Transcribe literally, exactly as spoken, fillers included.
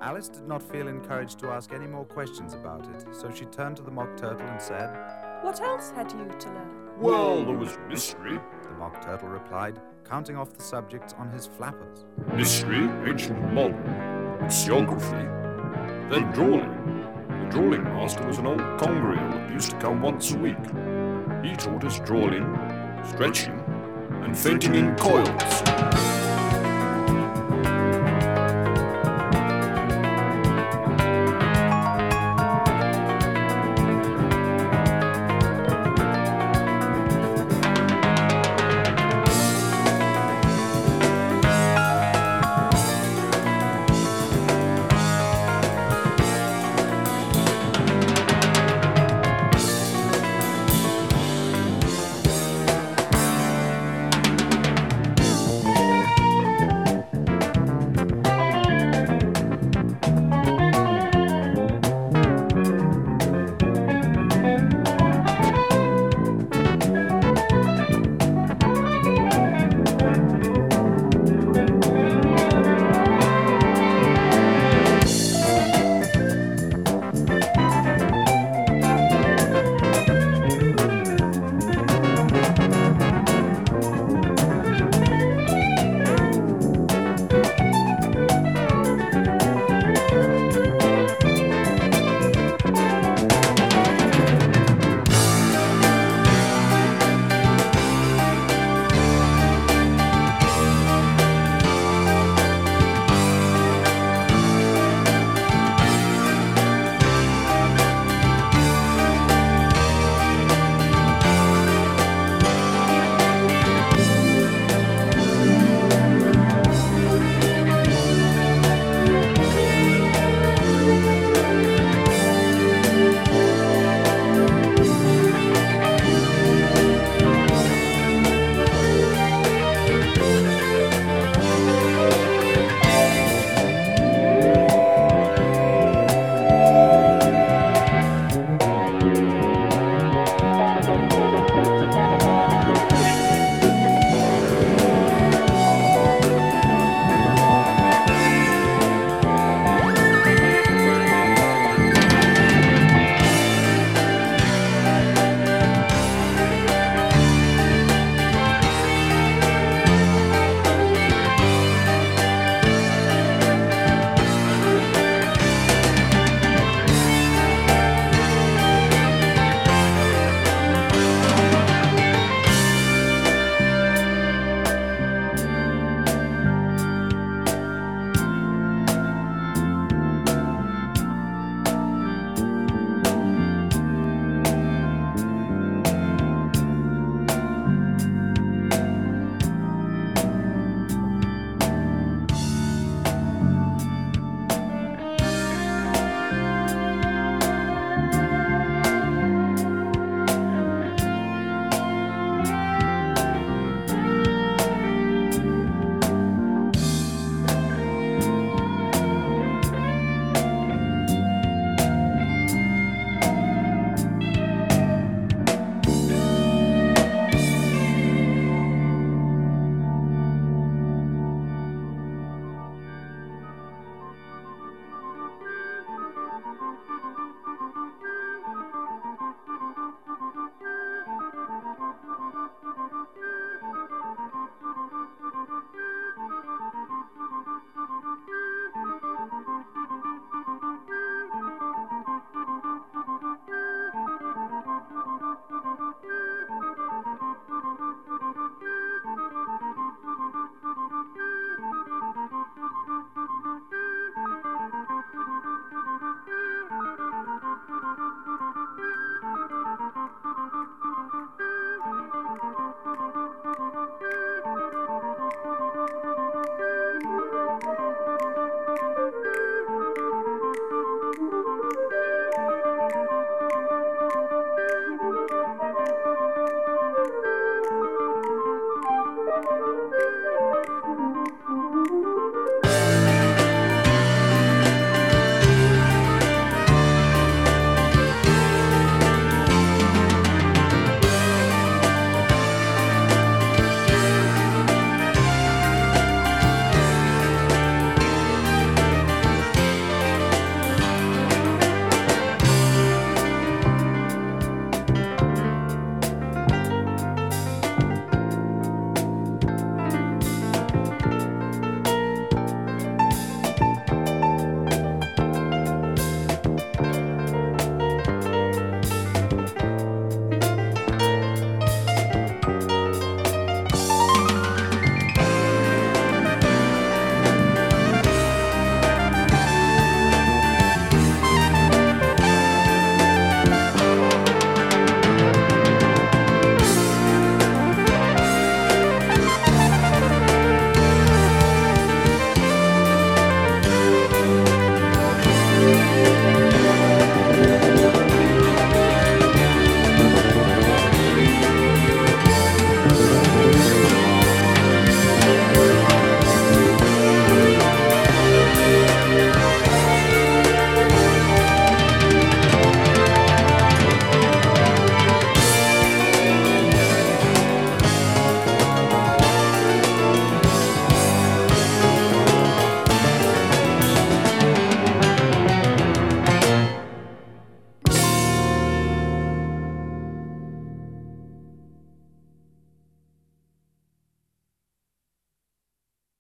Alice did not feel encouraged to ask any more questions about it, so she turned to the Mock Turtle and said, "What else had you to learn?" "Well, there was mystery," the Mock Turtle replied, counting off the subjects on his flappers. "Mystery, ancient modern, geography, then drawing. The drawing master was an old congriel that used to come once a week. He taught us drawing, stretching, and fainting in coils."